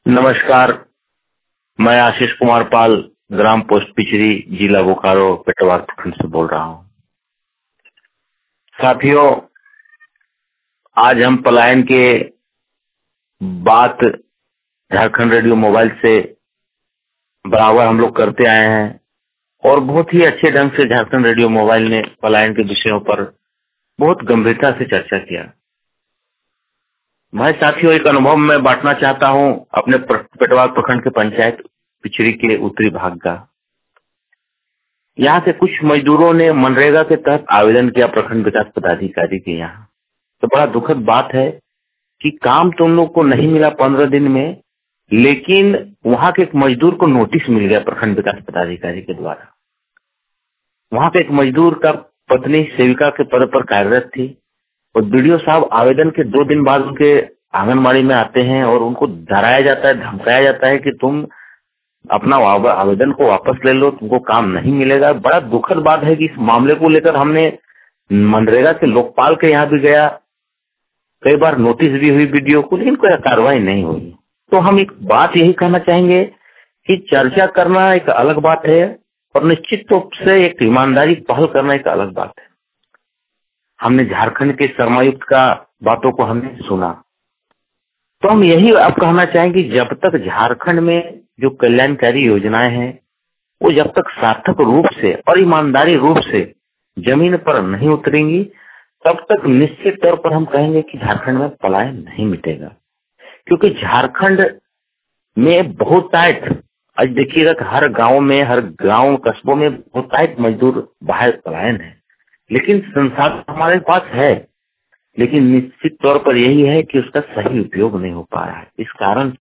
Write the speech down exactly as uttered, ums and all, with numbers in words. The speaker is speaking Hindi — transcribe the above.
नमस्कार, मैं आशीष कुमार पाल, ग्राम पोस्ट पिचरी, जिला बोकारो, पेटवार प्रखंड से बोल रहा हूँ। साथियों, आज हम पलायन के बात झारखंड रेडियो मोबाइल से बराबर हम लोग करते आए हैं और बहुत ही अच्छे ढंग से झारखंड रेडियो मोबाइल ने पलायन के विषयों पर बहुत गंभीरता से चर्चा किया। मैं साथियों एक अनुभव में बांटना चाहता हूँ अपने पेटवार प्रखंड के पंचायत पिचरी के उत्तरी भाग का। यहाँ से कुछ मजदूरों ने मनरेगा के तहत आवेदन किया प्रखंड विकास पदाधिकारी के यहाँ। तो बड़ा दुखद बात है कि काम तुम लोग को नहीं मिला पंद्रह दिन में, लेकिन वहाँ के एक मजदूर को नोटिस मिल गया प्रखंड विकास पदाधिकारी के द्वारा। वहाँ पे एक मजदूर का पत्नी सेविका के पद पर कार्यरत थी और बीडीओ साहब आवेदन के दो दिन बाद उनके आंगनबाड़ी में आते हैं और उनको डराया जाता है, धमकाया जाता है कि तुम अपना आवेदन को वापस ले लो, तुमको काम नहीं मिलेगा। बड़ा दुखद बात है कि इस मामले को लेकर हमने मनरेगा के लोकपाल के यहाँ भी गया, कई बार नोटिस भी हुई बीडीओ को, लेकिन कोई कार्रवाई नहीं हुई। तो हम एक बात यही कहना चाहेंगे कि चर्चा करना एक अलग बात है और निश्चित रूप से एक ईमानदारी पहल करना एक अलग बात है। हमने झारखंड के शर्मायुक्त का बातों को हमने सुना, तो हम यही अब कहना चाहेंगे जब तक झारखंड में जो कल्याणकारी योजनाएं हैं वो जब तक सार्थक रूप से और ईमानदारी रूप से जमीन पर नहीं उतरेंगी, तब तक निश्चित तौर पर हम कहेंगे कि झारखंड में पलायन नहीं मिटेगा। क्योंकि झारखंड में बहुत टाइट, आज देखिएगा कि हर गांव में, हर गांव कस्बों में बहुत टाइट मजदूर बाहर पलायन है, लेकिन संसाधन हमारे पास है, लेकिन निश्चित तौर पर यही है कि उसका सही उपयोग नहीं हो पा रहा है। इस कारण